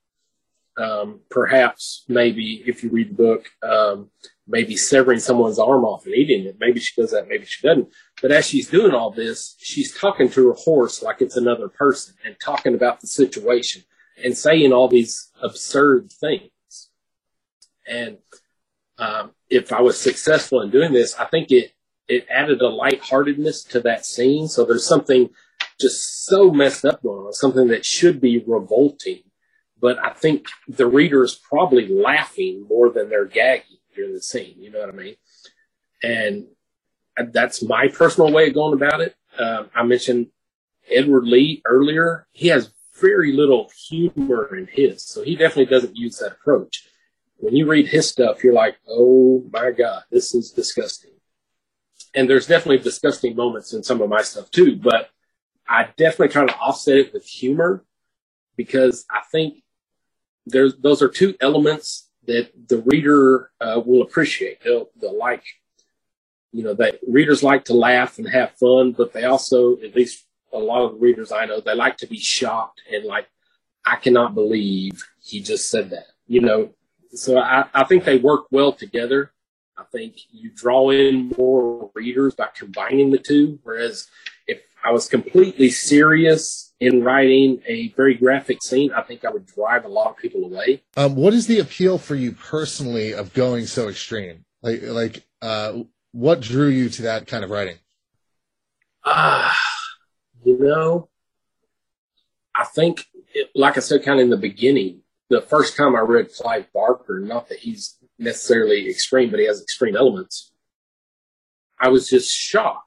Perhaps, maybe, if you read the book, maybe severing someone's arm off and eating it. Maybe she does that, maybe she doesn't. But as she's doing all this, she's talking to her horse like it's another person and talking about the situation and saying all these absurd things. And if I was successful in doing this, I think it added a lightheartedness to that scene. So there's something just so messed up going on, something that should be revolting. But I think the reader is probably laughing more than they're gagging during the scene. You know what I mean? And that's my personal way of going about it. I mentioned Edward Lee earlier. He has very little humor in his, so he definitely doesn't use that approach. When you read his stuff, you're like, oh my God, this is disgusting. And there's definitely disgusting moments in some of my stuff too, but I definitely try to offset it with humor, because I think those are two elements that the reader will appreciate. They'll like, that readers like to laugh and have fun, but they also, at least a lot of the readers I know, they like to be shocked and like, I cannot believe he just said that, So I think they work well together. I think you draw in more readers by combining the two, whereas if I was completely serious in writing a very graphic scene, I think I would drive a lot of people away. What is the appeal for you personally of going so extreme? What drew you to that kind of writing? I think, like I said, kind of in the beginning, the first time I read Clive Barker, not that he's necessarily extreme, but he has extreme elements, I was just shocked.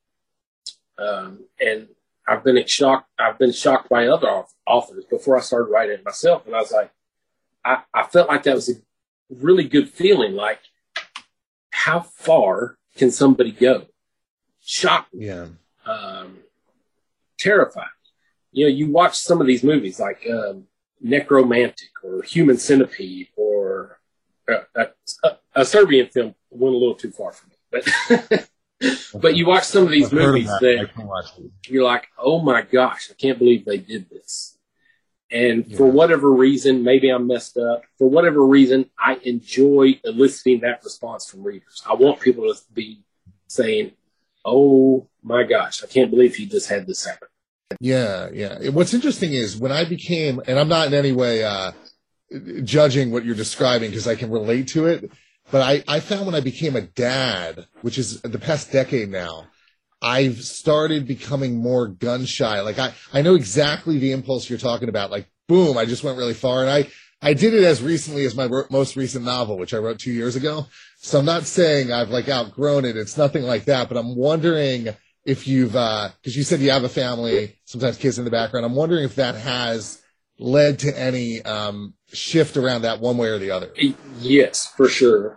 And I've been shocked by other authors before I started writing it myself. And I was like, I felt like that was a really good feeling. Like, how far can somebody go? Shocked. Yeah. Terrified. You watch some of these movies like Necromantic or Human Centipede or a Serbian film went a little too far for me. But you watch some of these movies that you're like, oh my gosh, I can't believe they did this. And for whatever reason, maybe I'm messed up. For whatever reason, I enjoy eliciting that response from readers. I want people to be saying, oh my gosh, I can't believe he just had this happen. Yeah. What's interesting is when I became, and I'm not in any way judging what you're describing because I can relate to it, but I found when I became a dad, which is the past decade now, I've started becoming more gun shy. Like I know exactly the impulse you're talking about. Like, boom, I just went really far. And I did it as recently as my most recent novel, which I wrote 2 years ago. So I'm not saying I've outgrown it. It's nothing like that. But I'm wondering if you've, because you said you have a family, sometimes kids in the background. I'm wondering if that has led to any shift around that one way or the other. Yes, for sure.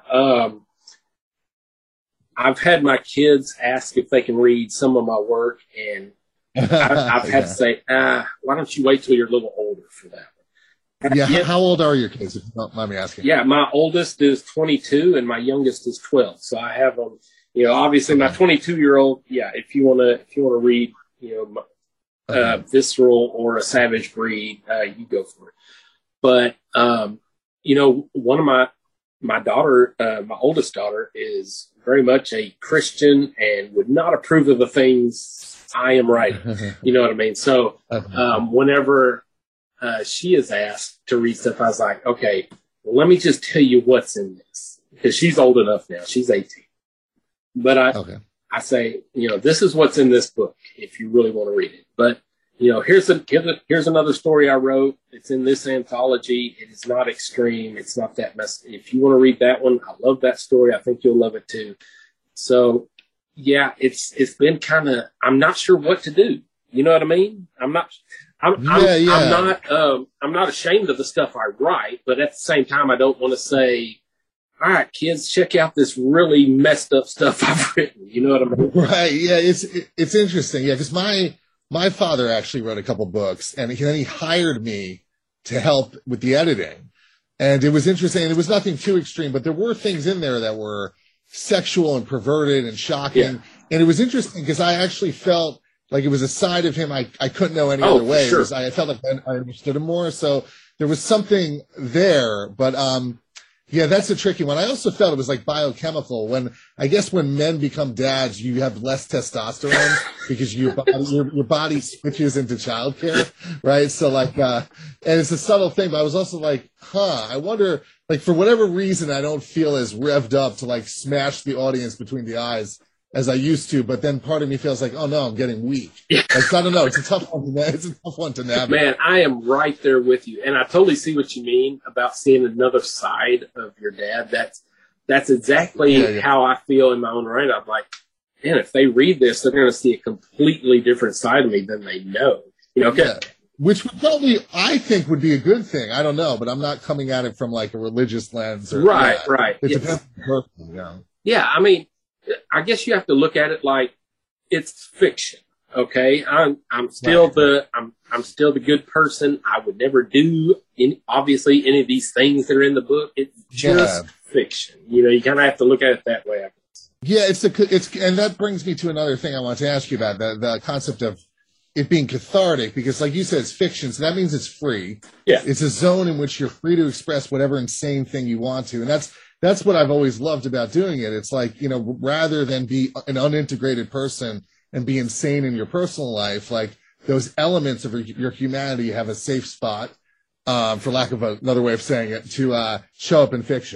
I've had my kids ask if they can read some of my work, and I've had to say, why don't you wait till you're a little older for that? Yeah. How old are your kids, if you don't mind me asking? Yeah, my oldest is 22 and my youngest is 12. So I have them, obviously my 22-year-old, if you want to read, Visceral or A Savage Breed, you go for it. But, one of my daughter, my oldest daughter, is very much a Christian and would not approve of the things I am writing. You know what I mean? So whenever she is asked to read stuff, I was like, okay, well, let me just tell you what's in this. Because she's old enough now. She's 18. But I say, this is what's in this book if you really want to read it. But, here's another story I wrote. It's in this anthology. It is not extreme. It's not that messy. If you want to read that one, I love that story. I think you'll love it too. So, it's been kind of, I'm not sure what to do. You know what I mean? I'm not ashamed of the stuff I write, but at the same time, I don't want to say, all right, kids, check out this really messed up stuff I've written. You know what I mean? Right. Yeah. It's interesting. Yeah. Because my father actually wrote a couple books, and then he hired me to help with the editing. And it was interesting. It was nothing too extreme, but there were things in there that were sexual and perverted and shocking. Yeah. And it was interesting because I actually felt like it was a side of him I couldn't know any other way. Sure. I felt like I understood him more. So there was something there. But yeah, that's a tricky one. I also felt it was like biochemical. When men become dads, you have less testosterone because your body switches into childcare, right? So like, and it's a subtle thing, but I was also like, I wonder, like for whatever reason, I don't feel as revved up to like smash the audience between the eyes as I used to, but then part of me feels like, oh no, I'm getting weak. Like, I don't know. It's a tough one to navigate. Man, I am right there with you. And I totally see what you mean about seeing another side of your dad. That's exactly how I feel in my own right. I'm like, man, if they read this, they're going to see a completely different side of me than they know. You know, okay. Yeah. Which would probably, I think, would be a good thing. I don't know, but I'm not coming at it from like a religious lens. Right. It depends on the person, yeah. Yeah, I mean, I guess you have to look at it like it's fiction. Okay, I'm still I'm still the good person. I would never do any of these things that are in the book. It's just fiction. You know, you kind of have to look at it that way. I guess. Yeah, and that brings me to another thing I want to ask you about the concept of it being cathartic, because like you said, it's fiction, so that means it's free. Yeah, it's a zone in which you're free to express whatever insane thing you want to, and that's what I've always loved about doing it. It's like, you know, rather than be an unintegrated person and be insane in your personal life, like those elements of your humanity have a safe spot, for lack of another way of saying it, to show up in fiction.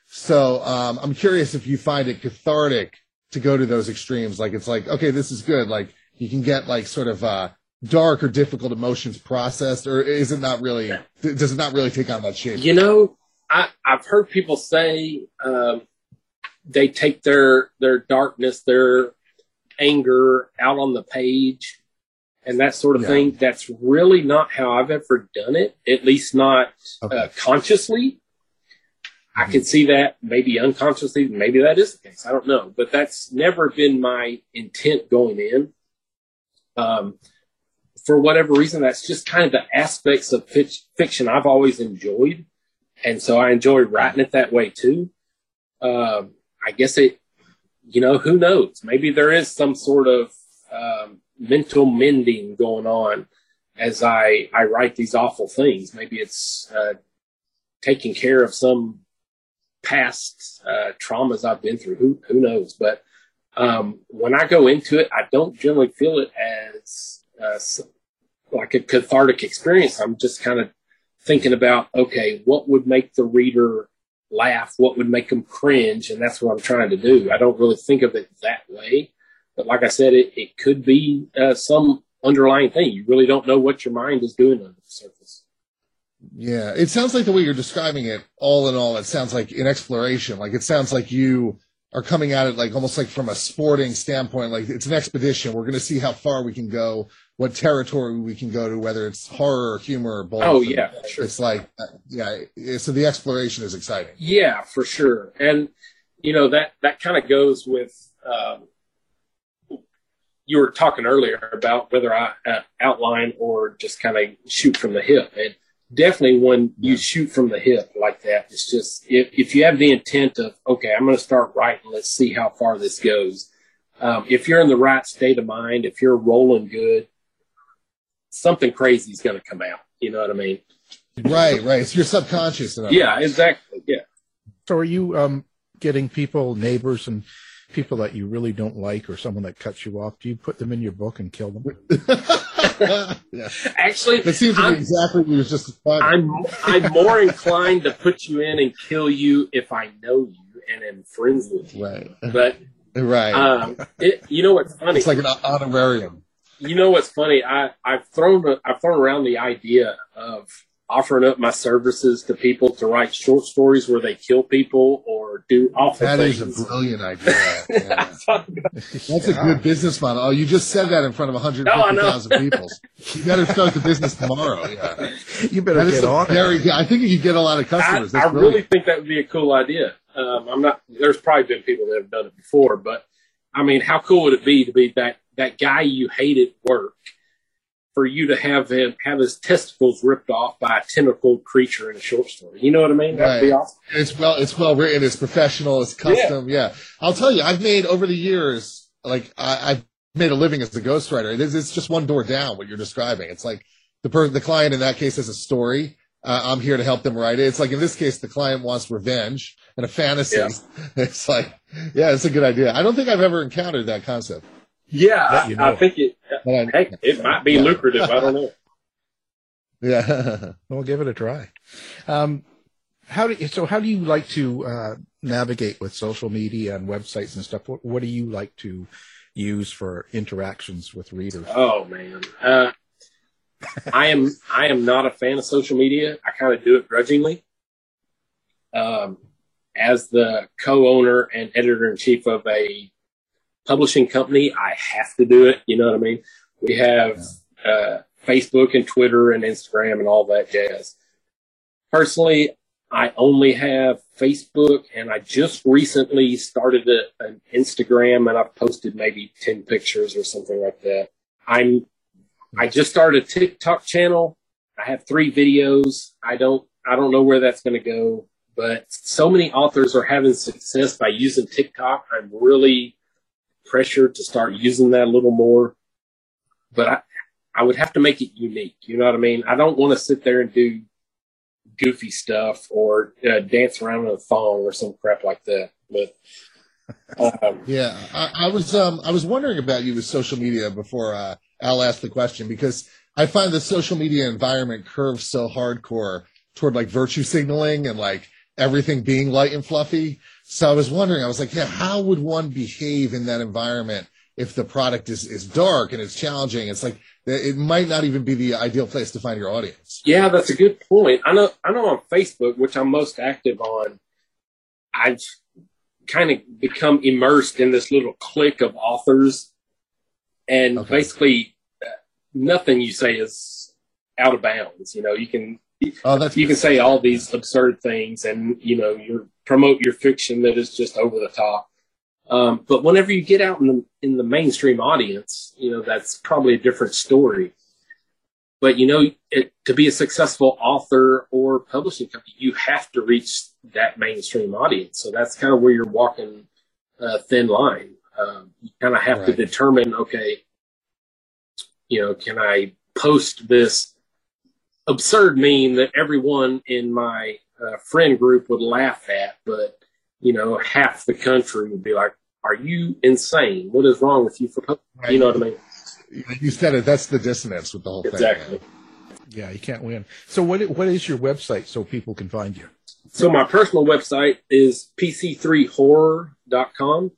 So I'm curious if you find it cathartic to go to those extremes. Like, it's like, okay, this is good. Like, you can get like sort of dark or difficult emotions processed, or is it not really, does it not really take on that shape? You know, I've heard people say they take their darkness, their anger out on the page and that sort of thing. That's really not how I've ever done it, at least not consciously. I can see that maybe unconsciously, maybe that is the case. I don't know, but that's never been my intent going in. For whatever reason, that's just kind of the aspects of fiction I've always enjoyed. And so I enjoy writing it that way too. I guess you know, who knows? Maybe there is some sort of mental mending going on as I write these awful things. Maybe it's taking care of some past traumas I've been through. Who knows? But when I go into it, I don't generally feel it as like a cathartic experience. I'm just kind of thinking about, okay, what would make the reader laugh? What would make them cringe? And that's what I'm trying to do. I don't really think of it that way. But like I said, it could be some underlying thing. You really don't know what your mind is doing under the surface. Yeah, it sounds like the way you're describing it, all in all, it sounds like an exploration. Like, it sounds like you are coming at it like almost like from a sporting standpoint. Like, it's an expedition. We're going to see how far we can go, what territory we can go to, whether it's horror or humor or both. Oh, yeah, sure. It's like, so the exploration is exciting. Yeah, for sure. And, you know, that kind of goes with, you were talking earlier about whether I outline or just kind of shoot from the hip. And definitely when you shoot from the hip like that, it's just, if you have the intent of, okay, I'm going to start writing, let's see how far this goes. If you're in the right state of mind, if you're rolling good, something crazy is going to come out. You know what I mean? Right. It's your subconscious. Yeah, exactly. Yeah. So are you getting people, neighbors, and people that you really don't like, or someone that cuts you off? Do you put them in your book and kill them? Yeah. Actually, that seems to be exactly what you was just describing. I'm more inclined to put you in and kill you if I know you and am friends with you. Right. But you know what's funny? It's like an honorarium. You know what's funny? I've thrown around the idea of offering up my services to people to write short stories where they kill people or do awful things. That is a brilliant idea. Yeah. That's a good business model. Oh, you just said that in front of 150,000 people. You better start the business tomorrow. Yeah. You better get on. I think you get a lot of customers. I really think that would be a cool idea. There's probably been people that have done it before, but I mean, how cool would it be to be that guy you hate at work, for you to have his testicles ripped off by a tentacled creature in a short story? You know what I mean? That'd be awesome. It's well written, it's professional, it's custom. Yeah. I'll tell you, I've made over the years, like I've made a living as a ghostwriter. It's just one door down what you're describing. It's like the client in that case has a story. I'm here to help them write it. It's like in this case, the client wants revenge and a fantasy. Yeah. It's like, yeah, it's a good idea. I don't think I've ever encountered that concept. Yeah, I think it might be lucrative. I don't know. Yeah, we'll give it a try. How do you like to navigate with social media and websites and stuff? What do you like to use for interactions with readers? Oh man, I am not a fan of social media. I kind of do it grudgingly. As the co-owner and editor-in-chief of a publishing company, I have to do it. You know what I mean? We have Facebook and Twitter and Instagram and all that jazz. Personally, I only have Facebook, and I just recently started an Instagram, and I've posted maybe 10 pictures or something like that. I just started a TikTok channel. I have 3 videos. I don't know where that's going to go, but so many authors are having success by using TikTok. I'm really pressured to start using that a little more, but I would have to make it unique. You know what I mean? I don't want to sit there and do goofy stuff or dance around in a thong or some crap like that. But yeah, I was wondering about you with social media before Al asked the question, because I find the social media environment curves so hardcore toward like virtue signaling and like everything being light and fluffy. So I was wondering, I was like, yeah, how would one behave in that environment if the product is dark and it's challenging? It's like, it might not even be the ideal place to find your audience. Yeah, that's a good point. I know on Facebook, which I'm most active on, I've kind of become immersed in this little clique of authors, and basically nothing you say is out of bounds. You know, you can say all these absurd things, and you promote your fiction that is just over the top. But whenever you get out in the mainstream audience, that's probably a different story. But to be a successful author or publishing company, you have to reach that mainstream audience. So that's kind of where you're walking a thin line. You kind of have to determine, okay, can I post this absurd meme that everyone in my friend group would laugh at, but half the country would be like, "Are you insane? What is wrong with you for posting?" Right. You know what I mean? You said it. That's the dissonance with the whole thing. Exactly. Yeah, you can't win. So what is your website so people can find you? So my personal website is pc3horror.com.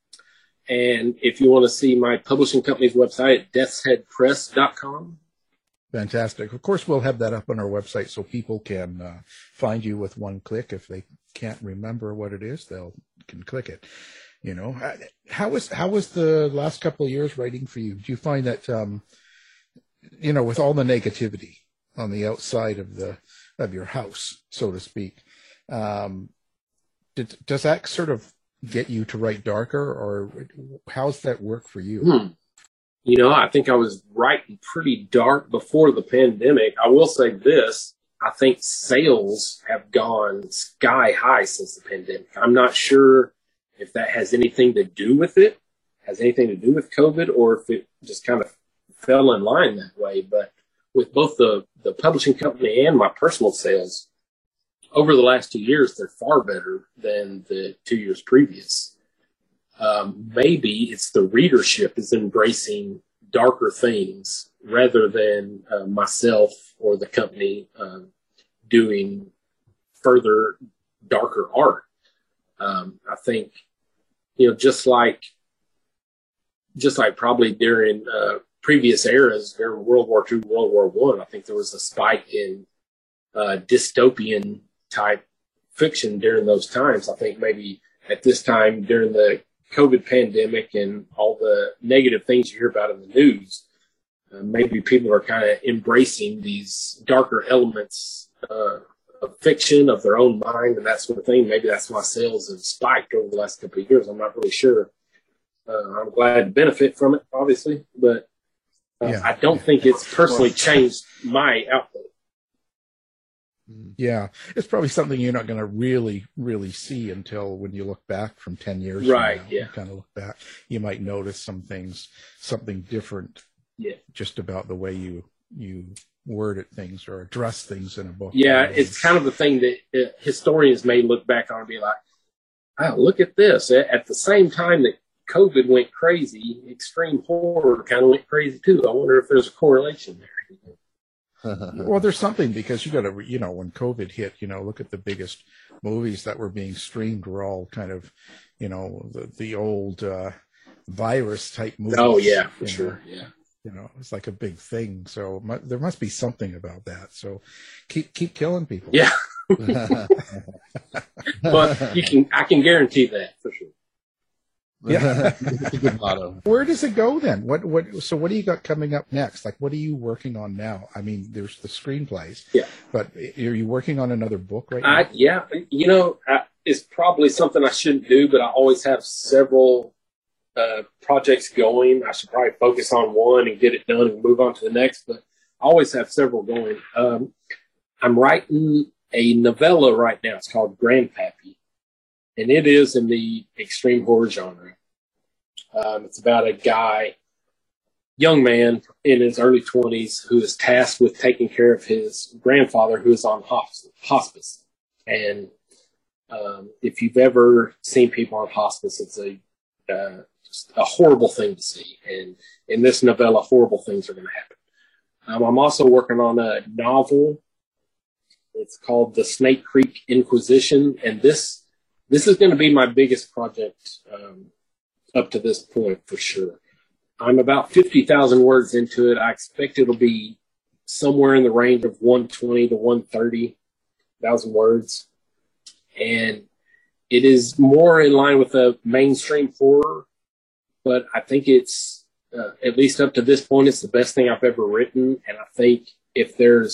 And if you want to see my publishing company's website, deathsheadpress.com. Fantastic. Of course, we'll have that up on our website so people can find you with one click. If they can't remember what it is, they can click it. How was the last couple of years writing for you? Do you find that, with all the negativity on the outside of your house, so to speak, does that sort of get you to write darker, or how's that work for you? I think I was writing pretty dark before the pandemic. I will say this. I think sales have gone sky high since the pandemic. I'm not sure if that has anything to do with it, has anything to do with COVID, or if it just kind of fell in line that way. But with both the publishing company and my personal sales, over the last 2 years, they're far better than the 2 years previous. Maybe it's the readership is embracing darker things rather than myself or the company doing further darker art. I think, just like probably during previous eras, during World War II, World War I, I think there was a spike in dystopian type fiction during those times. I think maybe at this time during the COVID pandemic and all the negative things you hear about in the news, maybe people are kind of embracing these darker elements fiction, of their own mind, and that sort of thing. Maybe that's why sales have spiked over the last couple of years. I'm not really sure. I'm glad to benefit from it, obviously, but I don't think it's personally changed my outlook. Yeah, it's probably something you're not going to really, really see until when you look back from 10 years. Right, from now. You kind of look back. You might notice some things, something different just about the way you word at things or address things in a book. Yeah, it's kind of the thing that historians may look back on and be like, oh, look at this. At the same time that COVID went crazy, extreme horror kind of went crazy too. I wonder if there's a correlation there. Well, there's something, because you got to, when COVID hit, look at the biggest movies that were being streamed were all kind of, the old virus type movies. Oh yeah, for sure. Yeah. It's like a big thing. So there must be something about that. So keep killing people. Yeah. But I can guarantee that for sure. Yeah. That's a good motto. Where does it go then? So what do you got coming up next? Like, what are you working on now? I mean, there's the screenplays. Yeah. But are you working on another book right now? Yeah. It's probably something I shouldn't do, but I always have several projects going. I should probably focus on one and get it done and move on to the next, but I always have several going. I'm writing a novella right now. It's called Grandpappy, and it is in the extreme horror genre. It's about a young man in his early 20s who is tasked with taking care of his grandfather who is on hospice. And if you've ever seen people on hospice, it's just a horrible thing to see. And in this novella, horrible things are going to happen. I'm also working on a novel. It's called The Snake Creek Inquisition. And this is going to be my biggest project up to this point for sure. I'm about 50,000 words into it. I expect it'll be somewhere in the range of 120 to 130,000 words. And it is more in line with the mainstream horror, but I think it's, at least up to this point, it's the best thing I've ever written. And I think if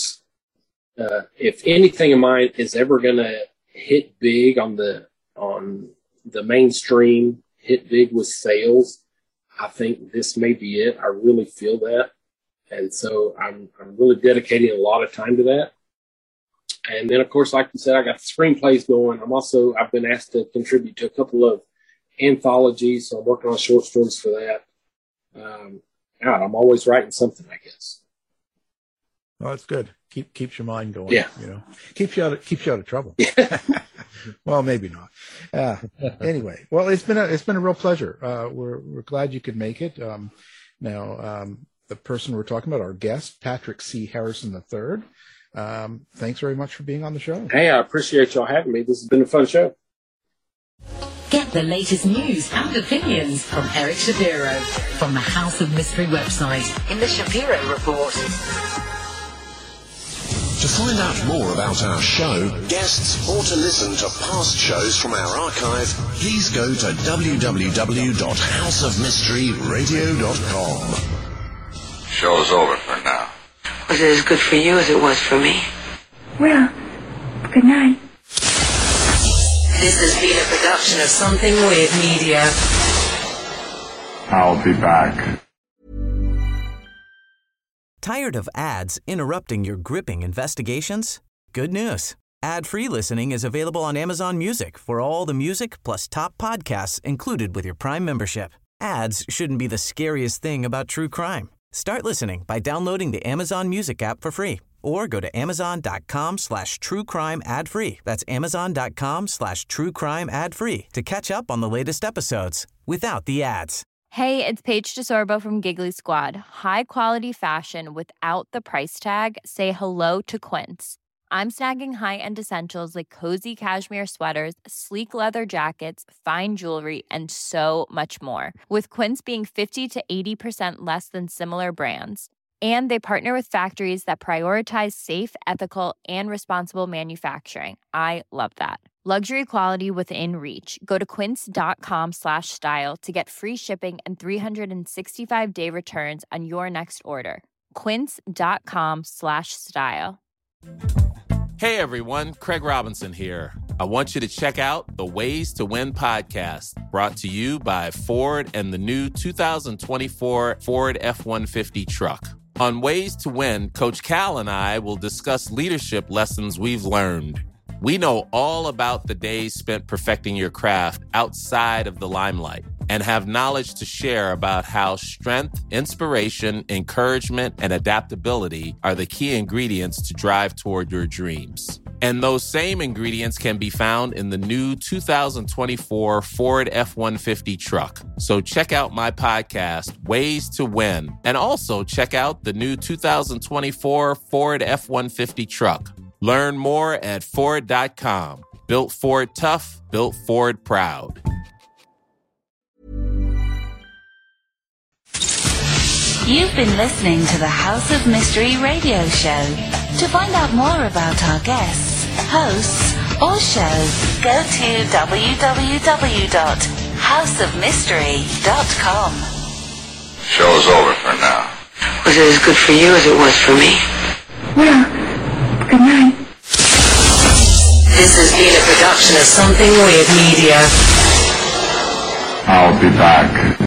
anything of mine is ever going to hit big on the mainstream, hit big with sales, I think this may be it. I really feel that. And so I'm really dedicating a lot of time to that. And then, of course, like you said, I got the screenplays going. I've been asked to contribute to a couple of anthologies, so I'm working on short stories for that. I'm always writing something, I guess. Well, that's good. Keeps your mind going. Yeah. Keeps you out of trouble. Well, maybe not. Anyway, well, it's been a real pleasure. We're glad you could make it. Now, the person we're talking about, our guest, Patrick C. Harrison III. Thanks very much for being on the show. Hey, I appreciate y'all having me. This has been a fun show. Get the latest news and opinions from Eric Shapiro from the House of Mystery website in the Shapiro Report. To find out more about our show, guests, or to listen to past shows from our archive, please go to www.houseofmysteryradio.com. Show's over for now. Was it as good for you as it was for me? Well, good night. This has been a production of Something Weird Media. I'll be back. Tired of ads interrupting your gripping investigations? Good news. Ad-free listening is available on Amazon Music for all the music plus top podcasts included with your Prime membership. Ads shouldn't be the scariest thing about true crime. Start listening by downloading the Amazon Music app for free or go to amazon.com/truecrime ad-free. That's amazon.com/truecrime ad-free to catch up on the latest episodes without the ads. Hey, it's Paige DeSorbo from Giggly Squad. High quality fashion without the price tag. Say hello to Quince. I'm snagging high-end essentials like cozy cashmere sweaters, sleek leather jackets, fine jewelry, and so much more. With Quince being 50 to 80% less than similar brands. And they partner with factories that prioritize safe, ethical, and responsible manufacturing. I love that. Luxury quality within reach. Go to quince.com/style to get free shipping and 365-day returns on your next order. Quince.com/style. Hey everyone, Craig Robinson here. I want you to check out the Ways to Win podcast, brought to you by Ford and the new 2024 Ford F-150 truck. On Ways to Win, Coach Cal and I will discuss leadership lessons we've learned. We know all about the days spent perfecting your craft outside of the limelight and have knowledge to share about how strength, inspiration, encouragement, and adaptability are the key ingredients to drive toward your dreams. And those same ingredients can be found in the new 2024 Ford F-150 truck. So check out my podcast, Ways to Win, and also check out the new 2024 Ford F-150 truck. Learn more at Ford.com. Built Ford tough, built Ford proud. You've been listening to the House of Mystery radio show. To find out more about our guests, hosts, or show, go to www.houseofmystery.com. Show's over for now. Was it as good for you as it was for me? Well, good night. This has been a production of Something Weird Media. I'll be back.